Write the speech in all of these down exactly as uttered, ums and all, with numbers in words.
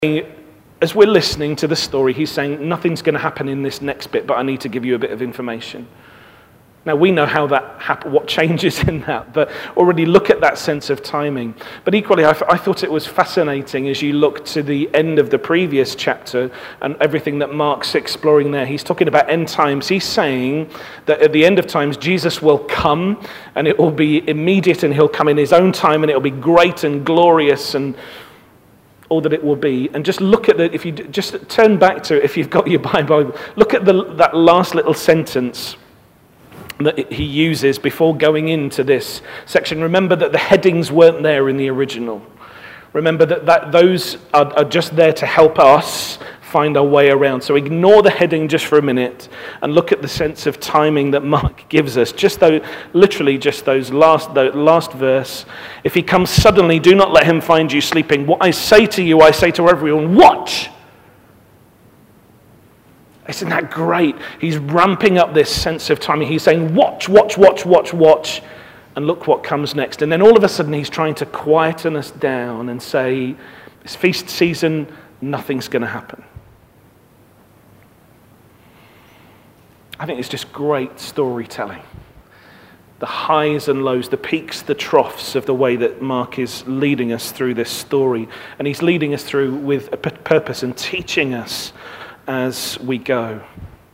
as we're listening to the story, he's saying, nothing's going to happen in this next bit, but I need to give you a bit of information. Now, we know how that happen, what changes in that, but already look at that sense of timing. But equally, I, I thought it was fascinating as you look to the end of the previous chapter and everything that Mark's exploring there. He's talking about end times. He's saying that at the end of times, Jesus will come, and it will be immediate, and he'll come in his own time, and it will be great and glorious and all that it will be. And just look at the, if you just turn back to it, if you've got your Bible, look at the, that last little sentence that he uses before going into this section. Remember that the headings weren't there in the original. Remember that, that those are, are just there to help us find our way around. So ignore the heading just for a minute and look at the sense of timing that Mark gives us. Just though, literally just those last, the last verse. If he comes suddenly, do not let him find you sleeping. What I say to you, I say to everyone, watch. Isn't that great? He's ramping up this sense of timing. He's saying, watch, watch, watch, watch, watch, and look what comes next. And then all of a sudden he's trying to quieten us down and say, it's feast season, nothing's going to happen. I think it's just great storytelling. The highs and lows, the peaks, the troughs of the way that Mark is leading us through this story. And he's leading us through with a purpose and teaching us as we go.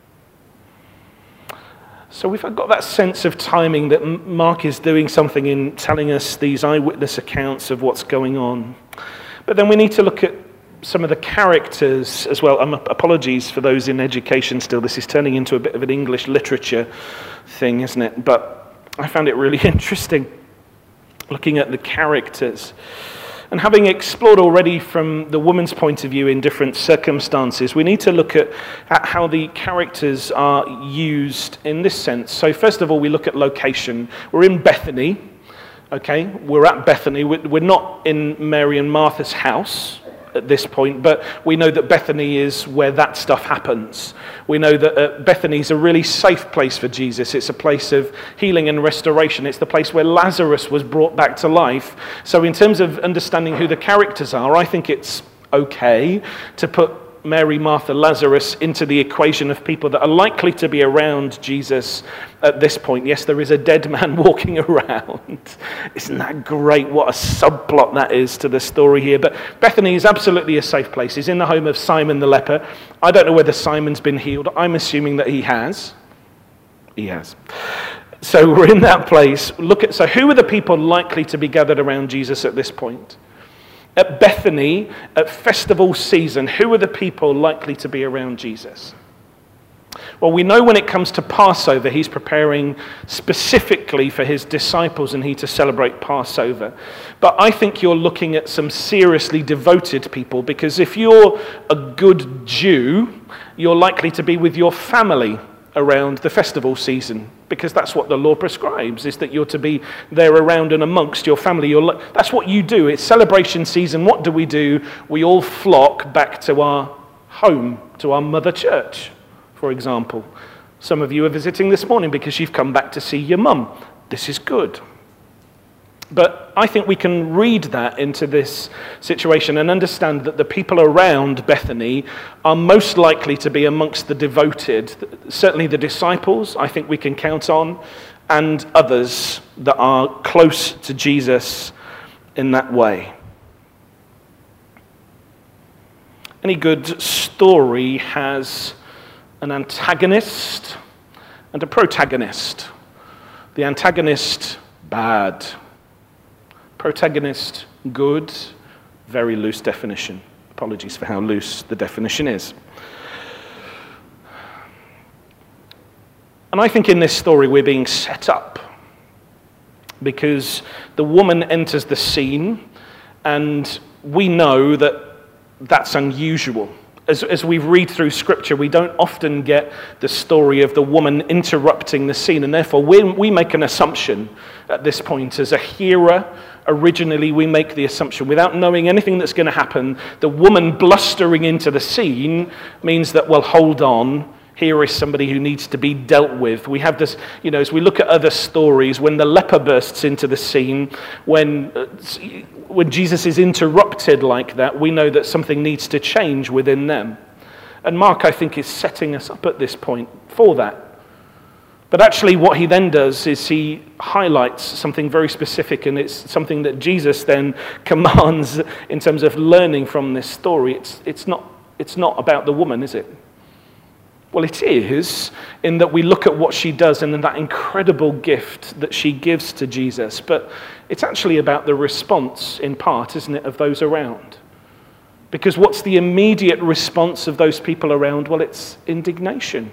So we've got that sense of timing that Mark is doing something in telling us these eyewitness accounts of what's going on. But then we need to look at some of the characters as well. Um, apologies for those in education still. This is turning into a bit of an English literature thing, isn't it? But I found it really interesting looking at the characters. And having explored already from the woman's point of view in different circumstances, we need to look at, at how the characters are used in this sense. So first of all, we look at location. We're in Bethany, okay? We're at Bethany. We're not in Mary and Martha's house at this point, but we know that Bethany is where that stuff happens. We know that uh, Bethany is a really safe place for Jesus. It's a place of healing and restoration. It's the place where Lazarus was brought back to life. So in terms of understanding who the characters are, I think it's okay to put Mary, Martha, Lazarus into the equation of people that are likely to be around Jesus at this point. Yes, there is a dead man walking around. Isn't that great? What a subplot that is to the story here. But Bethany is absolutely a safe place. He's in the home of Simon the leper. I don't know whether Simon's been healed. I'm assuming that he has. He has. So we're in that place. Look at, so who are the people likely to be gathered around Jesus at this point? At Bethany, at festival season, who are the people likely to be around Jesus? Well, we know when it comes to Passover, he's preparing specifically for his disciples and he to celebrate Passover. But I think you're looking at some seriously devoted people, because if you're a good Jew, you're likely to be with your family around the festival season, because that's what the law prescribes, is that you're to be there around and amongst your family. You're, that's what you do. It's celebration season. What do we do? We all flock back to our home, to our mother church, for example. Some of you are visiting this morning because you've come back to see your mum. This is good. But I think we can read that into this situation and understand that the people around Bethany are most likely to be amongst the devoted. Certainly the disciples, I think we can count on, and others that are close to Jesus in that way. Any good story has an antagonist and a protagonist. The antagonist, bad. Protagonist, good. Very loose definition. Apologies for how loose the definition is. And I think in this story we're being set up, because the woman enters the scene and we know that that's unusual. As, as we read through Scripture, we don't often get the story of the woman interrupting the scene, and therefore we, we make an assumption at this point. As a hearer, originally we make the assumption, without knowing anything that's going to happen, the woman blustering into the scene means that, well, hold on, Here is somebody who needs to be dealt with. We have this, you know, as we look at other stories, when the leper bursts into the scene, when, uh, when Jesus is interrupted like that, we know that something needs to change within them. And Mark, I think, is setting us up at this point for that. But actually what he then does is he highlights something very specific, and it's something that Jesus then commands in terms of learning from this story. It's, it's, not, it's not about the woman, is it? Well, it is, in that we look at what she does and that incredible gift that she gives to Jesus. But it's actually about the response, in part, isn't it, of those around? Because what's the immediate response of those people around? Well, it's indignation.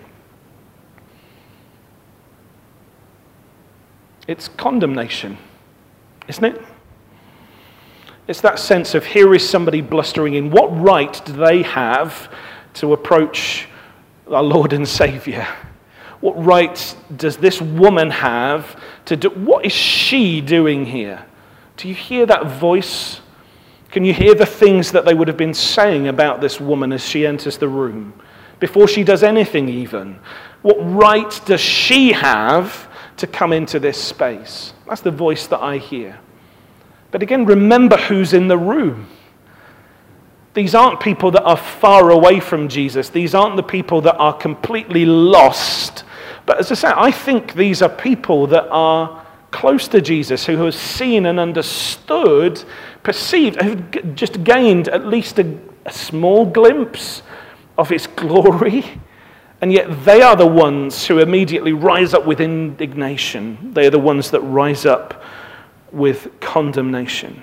It's condemnation, isn't it? It's that sense of, here is somebody blustering in. What right do they have to approach our Lord and Savior? What right does this woman have to do? What is she doing here? Do you hear that voice? Can you hear the things that they would have been saying about this woman as she enters the room? Before she does anything even. What right does she have to come into this space? That's the voice that I hear. But again, remember who's in the room. These aren't people that are far away from Jesus. These aren't the people that are completely lost. But as I say, I think these are people that are close to Jesus, who have seen and understood, perceived, have just gained at least a, a small glimpse of his glory. And yet they are the ones who immediately rise up with indignation. They are the ones that rise up with condemnation.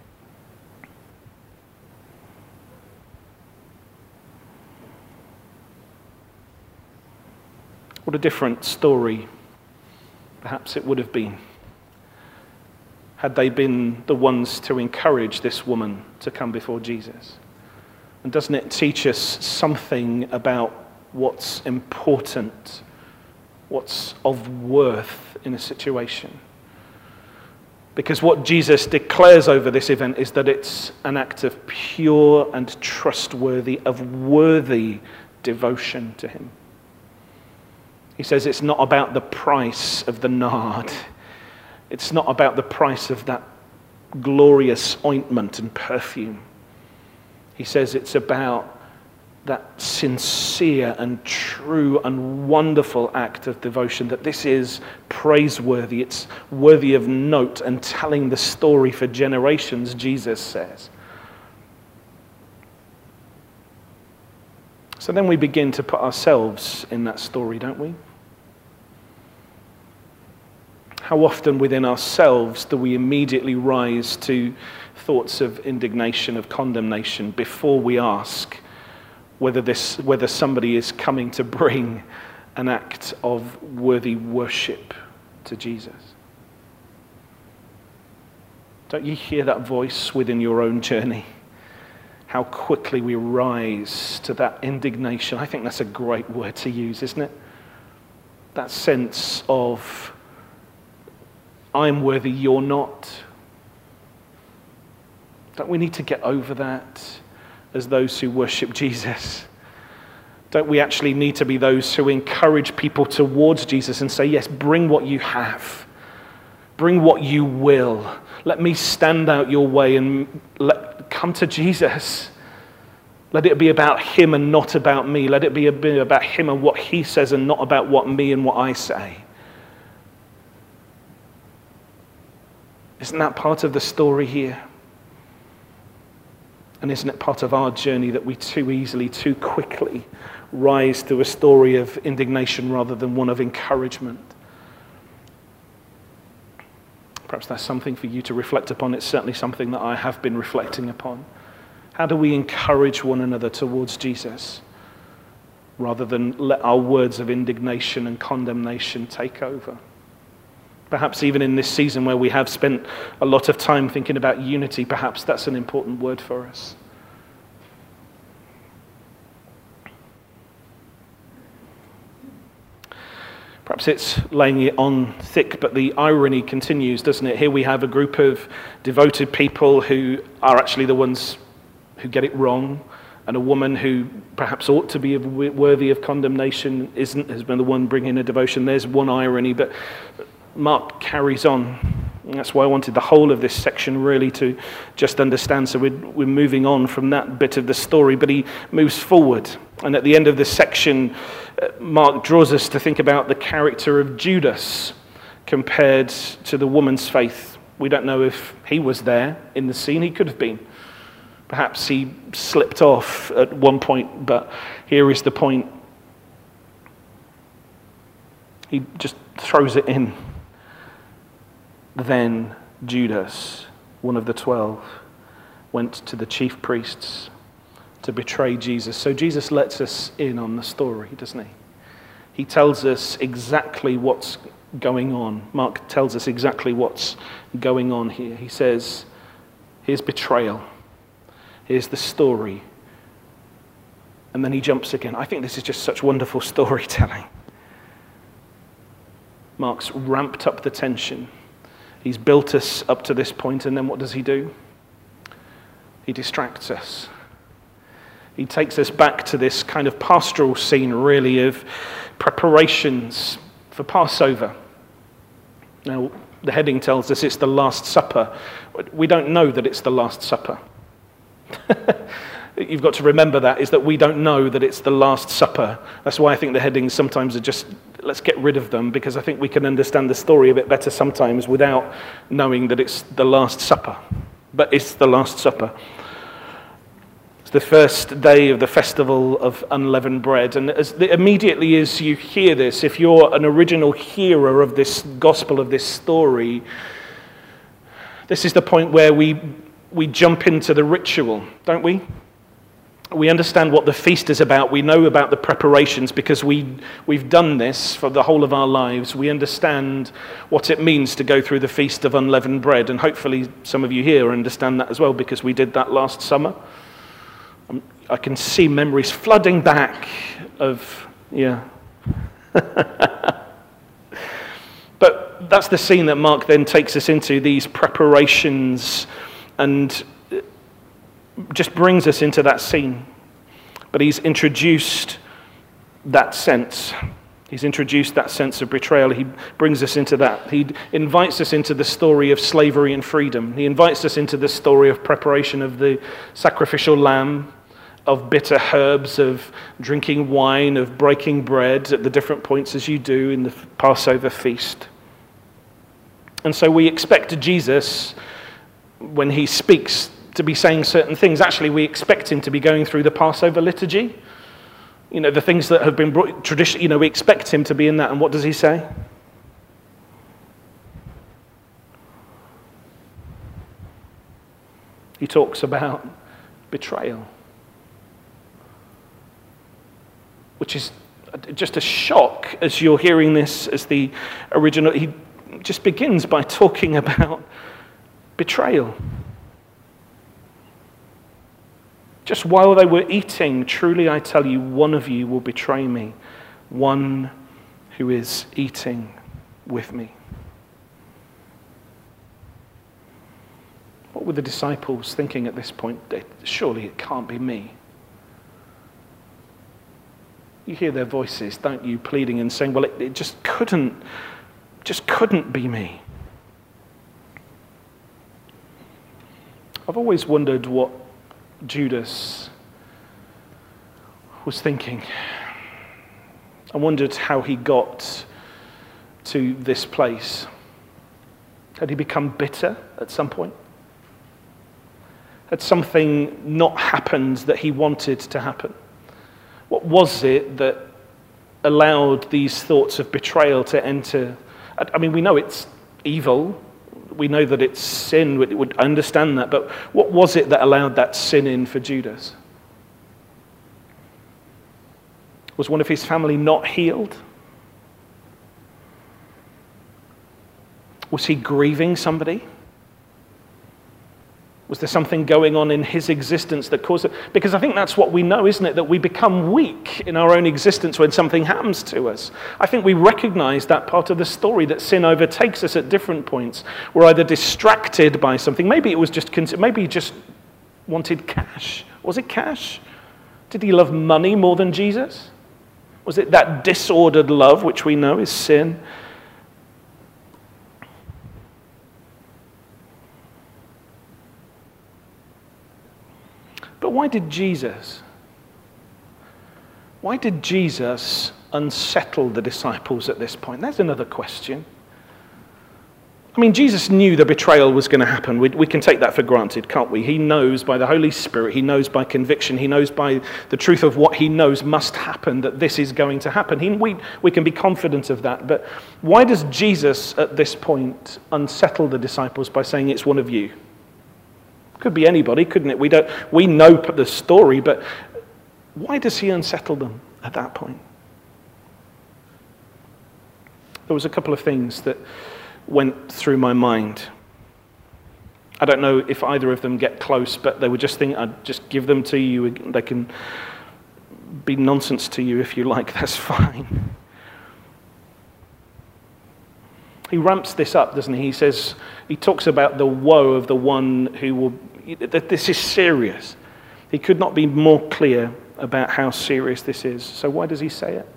What a different story perhaps it would have been had they been the ones to encourage this woman to come before Jesus. And doesn't it teach us something about what's important, what's of worth in a situation? Because what Jesus declares over this event is that it's an act of pure and trustworthy, of worthy devotion to him. He says it's not about the price of the nard. It's not about the price of that glorious ointment and perfume. He says it's about that sincere and true and wonderful act of devotion, that this is praiseworthy, it's worthy of note and telling the story for generations, Jesus says. So then we begin to put ourselves in that story, don't we? How often within ourselves do we immediately rise to thoughts of indignation, of condemnation, before we ask whether this, whether somebody is coming to bring an act of worthy worship to Jesus? Don't you hear that voice within your own journey? How quickly we rise to that indignation. I think that's a great word to use, isn't it? That sense of, I'm worthy, you're not. Don't we need to get over that as those who worship Jesus? Don't we actually need to be those who encourage people towards Jesus and say, yes, bring what you have. Bring what you will. Let me stand out your way and let, come to Jesus. Let it be about him and not about me. Let it be about him and what he says and not about what me and what I say. Isn't that part of the story here? And isn't it part of our journey that we too easily, too quickly rise to a story of indignation rather than one of encouragement? Perhaps that's something for you to reflect upon. It's certainly something that I have been reflecting upon. How do we encourage one another towards Jesus rather than let our words of indignation and condemnation take over? Perhaps even in this season where we have spent a lot of time thinking about unity, perhaps that's an important word for us. Perhaps it's laying it on thick, but the irony continues, doesn't it? Here we have a group of devoted people who are actually the ones who get it wrong, And a woman who perhaps ought to be worthy of condemnation isn't, has been the one bringing a devotion. There's one irony, but Mark carries on. And that's why I wanted the whole of this section really to just understand. So we're, we're moving on from that bit of the story, but he moves forward. And at the end of this section, uh, Mark draws us to think about the character of Judas compared to the woman's faith. We don't know if he was there in the scene. He could have been. Perhaps he slipped off at one point, but here is the point. He just throws it in. Then Judas, one of the twelve, went to the chief priests to betray Jesus. So Jesus lets us in on the story, doesn't he? He tells us exactly what's going on. Mark tells us exactly what's going on here. He says, here's betrayal. Here's the story. And then he jumps again. I think this is just such wonderful storytelling. Mark's ramped up the tension. He's built us up to this point, and then what does he do? He distracts us. He takes us back to this kind of pastoral scene, really, of preparations for Passover. Now, the heading tells us it's the Last Supper. We don't know that it's the Last Supper. You've got to remember that, is that we don't know that it's the Last Supper. That's why I think the headings sometimes are just, let's get rid of them, because I think we can understand the story a bit better sometimes without knowing that it's the Last Supper. But it's the Last Supper. It's the first day of the festival of unleavened bread. And as the, immediately as you hear this, if you're an original hearer of this gospel, of this story, this is the point where we we jump into the ritual, don't we? We understand what the feast is about. We know about the preparations because we, we've done this for the whole of our lives. We understand what it means to go through the Feast of Unleavened Bread. And hopefully some of you here understand that as well, because we did that last summer. I can see memories flooding back of, yeah. But that's the scene that Mark then takes us into, these preparations, and just brings us into that scene. But he's introduced that sense. He's introduced that sense of betrayal. He brings us into that. He invites us into the story of slavery and freedom. He invites us into the story of preparation of the sacrificial lamb, of bitter herbs, of drinking wine, of breaking bread at the different points as you do in the Passover feast. And so we expect Jesus, when he speaks, to be saying certain things. Actually, we expect him to be going through the Passover liturgy. You know, the things that have been brought, tradition, you know, we expect him to be in that. And what does he say? He talks about betrayal, which is just a shock as you're hearing this as the original. He just begins by talking about betrayal. Just while they were eating, truly I tell you, one of you will betray me, one who is eating with me. What were the disciples thinking at this point? They, surely it can't be me. You hear their voices, don't you, pleading and saying, well, it, it just couldn't, just couldn't be me. I've always wondered what Judas was thinking. I wondered how he got to this place. Had he become bitter at some point? Had something not happened that he wanted to happen? What was it that allowed these thoughts of betrayal to enter? I mean, we know it's evil. We know that it's sin. We would understand that. But what was it that allowed that sin in for Judas? Was one of his family not healed? Was he grieving somebody? Was there something going on in his existence that caused it? Because I think that's what we know, isn't it? That we become weak in our own existence when something happens to us. I think we recognize that part of the story, that sin overtakes us at different points. We're either distracted by something. Maybe it was just, maybe he just wanted cash. Was it cash? Did he love money more than Jesus? Was it that disordered love, which we know is sin? But why did Jesus? Why did Jesus unsettle the disciples at this point? There's another question. I mean, Jesus knew the betrayal was going to happen. We, we can take that for granted, can't we? He knows by the Holy Spirit, he knows by conviction, he knows by the truth of what he knows must happen, that this is going to happen. He, we, we can be confident of that. But why does Jesus at this point unsettle the disciples by saying it's one of you? Could be anybody, couldn't it? We don't. We know the story, but why does he unsettle them at that point? There was a couple of things that went through my mind. I don't know if either of them get close, but they were just thinking, I'd just give them to you. They can be nonsense to you if you like, that's fine. He ramps this up, doesn't he? He says, he talks about the woe of the one who will, that this is serious. He could not be more clear about how serious this is. So why does he say it?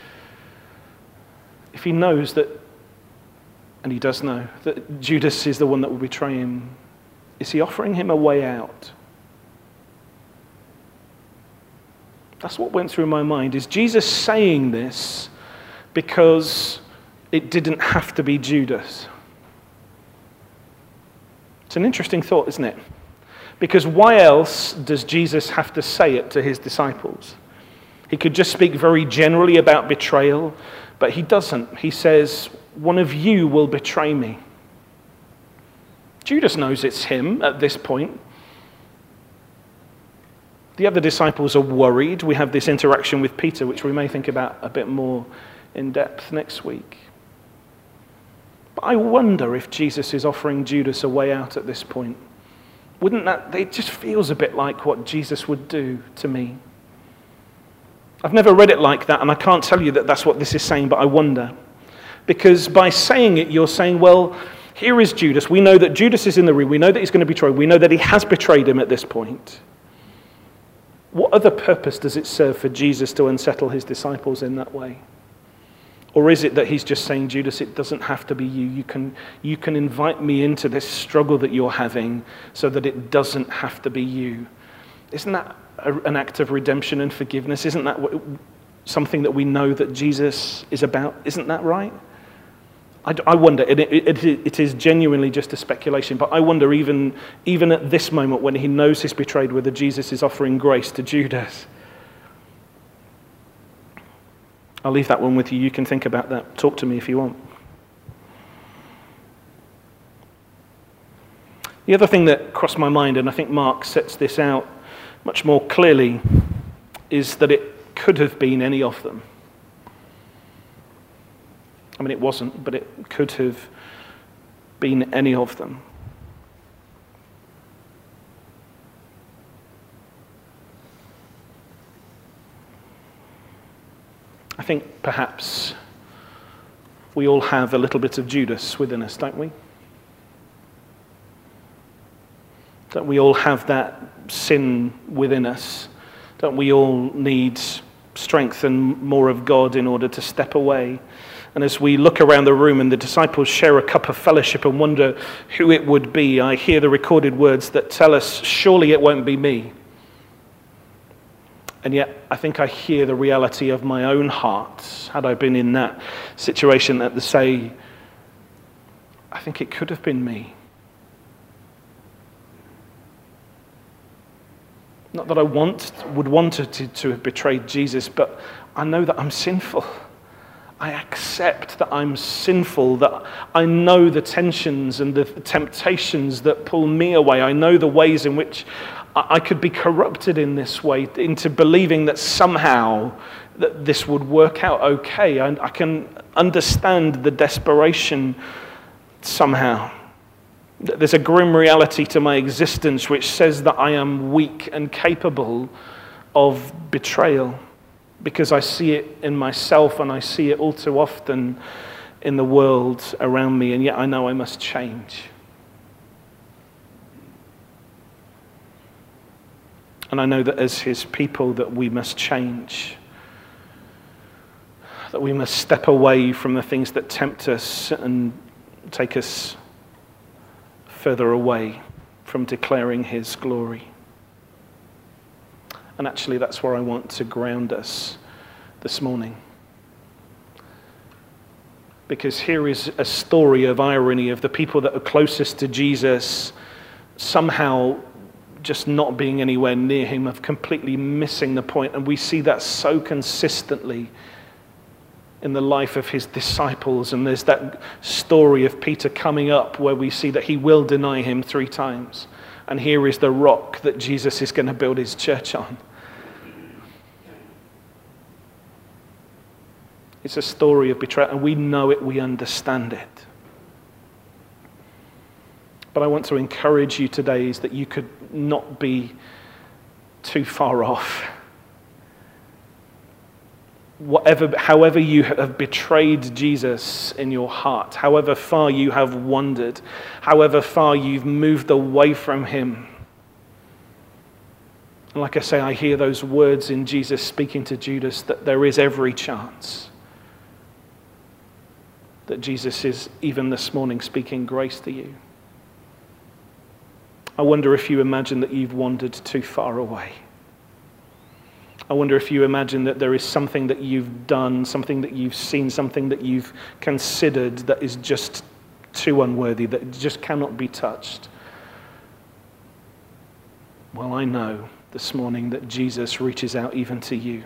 If he knows that, and he does know, that Judas is the one that will betray him, is he offering him a way out? That's what went through my mind. Is Jesus saying this because it didn't have to be Judas? It's an interesting thought, isn't it? Because why else does Jesus have to say it to his disciples? He could just speak very generally about betrayal, but he doesn't. He says, one of you will betray me. Judas knows it's him at this point. The other disciples are worried. We have this interaction with Peter, which we may think about a bit more in depth next week. But I wonder if Jesus is offering Judas a way out at this point. Wouldn't that, it just feels a bit like what Jesus would do to me. I've never read it like that, and I can't tell you that that's what this is saying, but I wonder. Because by saying it, you're saying, well, here is Judas. We know that Judas is in the room. We know that he's going to betray. We know that he has betrayed him at this point. What other purpose does it serve for Jesus to unsettle his disciples in that way? Or is it that he's just saying, Judas, it doesn't have to be you. You can, you can invite me into this struggle that you're having so that it doesn't have to be you. Isn't that a, an act of redemption and forgiveness? Isn't that what, something that we know that Jesus is about? Isn't that right? I, I wonder, it, it, it is genuinely just a speculation, but I wonder even, even at this moment when he knows he's betrayed, whether Jesus is offering grace to Judas. I'll leave that one with you. You can think about that. Talk to me if you want. The other thing that crossed my mind, and I think Mark sets this out much more clearly, is that it could have been any of them. I mean, it wasn't, but it could have been any of them. I think perhaps we all have a little bit of Judas within us, don't we? Don't we all have that sin within us? Don't we all need strength and more of God in order to step away? And as we look around the room and the disciples share a cup of fellowship and wonder who it would be, I hear the recorded words that tell us, surely it won't be me. And yet, I think I hear the reality of my own heart, had I been in that situation, that to say, I think it could have been me. Not that I want, would want to, to have betrayed Jesus, but I know that I'm sinful. I accept that I'm sinful, that I know the tensions and the temptations that pull me away. I know the ways in which I could be corrupted in this way into believing that somehow that this would work out okay. I, I can understand the desperation somehow. There's a grim reality to my existence which says that I am weak and capable of betrayal because I see it in myself and I see it all too often in the world around me, and yet I know I must change. And I know that as his people that we must change, that we must step away from the things that tempt us and take us further away from declaring his glory. And actually that's where I want to ground us this morning. Because here is a story of irony of the people that are closest to Jesus somehow just not being anywhere near him, of completely missing the point. And we see that so consistently in the life of his disciples. And there's that story of Peter coming up where we see that he will deny him three times. And here is the rock that Jesus is going to build his church on. It's a story of betrayal, and we know it, we understand it. But I want to encourage you today is that you could not be too far off. Whatever, however you have betrayed Jesus in your heart, however far you have wandered, however far you've moved away from him. And like I say, I hear those words in Jesus speaking to Judas that there is every chance that Jesus is even this morning speaking grace to you. I wonder if you imagine that you've wandered too far away. I wonder if you imagine that there is something that you've done, something that you've seen, something that you've considered that is just too unworthy, that just cannot be touched. Well, I know this morning that Jesus reaches out even to you.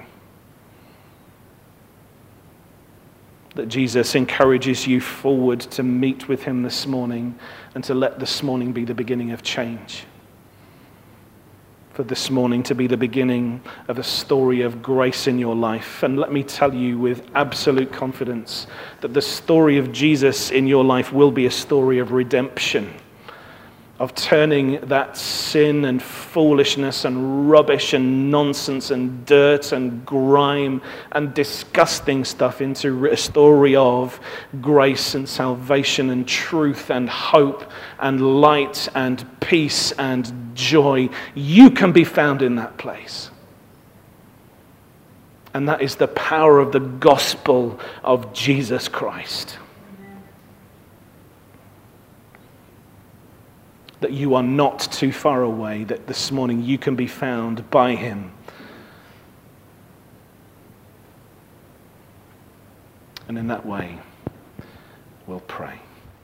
That Jesus encourages you forward to meet with him this morning and to let this morning be the beginning of change. For this morning to be the beginning of a story of grace in your life. And let me tell you with absolute confidence that the story of Jesus in your life will be a story of redemption, of turning that sin and foolishness and rubbish and nonsense and dirt and grime and disgusting stuff into a story of grace and salvation and truth and hope and light and peace and joy. You can be found in that place. And that is the power of the gospel of Jesus Christ. That you are not too far away, that this morning you can be found by him. And in that way, we'll pray.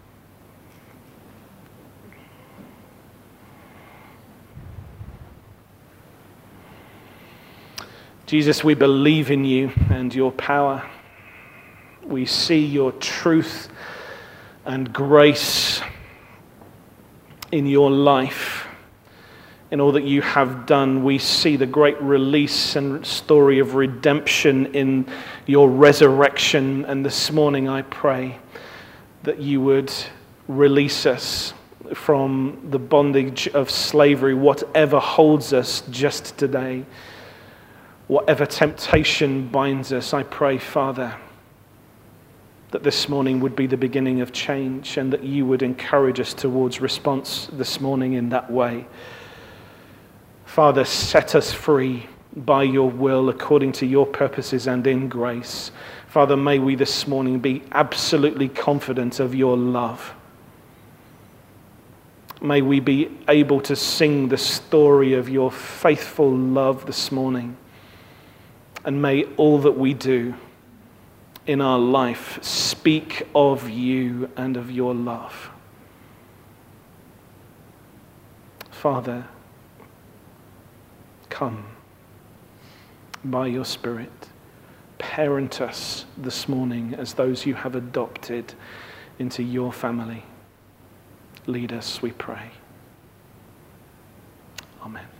Jesus, we believe in you and your power. We see your truth and grace in your life, in all that you have done. We see the great release and story of redemption in your resurrection. And this morning I pray that you would release us from the bondage of slavery, whatever holds us just today, whatever temptation binds us. I pray, Father, that this morning would be the beginning of change and that you would encourage us towards response this morning in that way. Father, set us free by your will according to your purposes and in grace. Father, may we this morning be absolutely confident of your love. May we be able to sing the story of your faithful love this morning. And may all that we do in our life speak of you and of your love. Father, come by your Spirit. Parent us this morning as those you have adopted into your family. Lead us, we pray. Amen.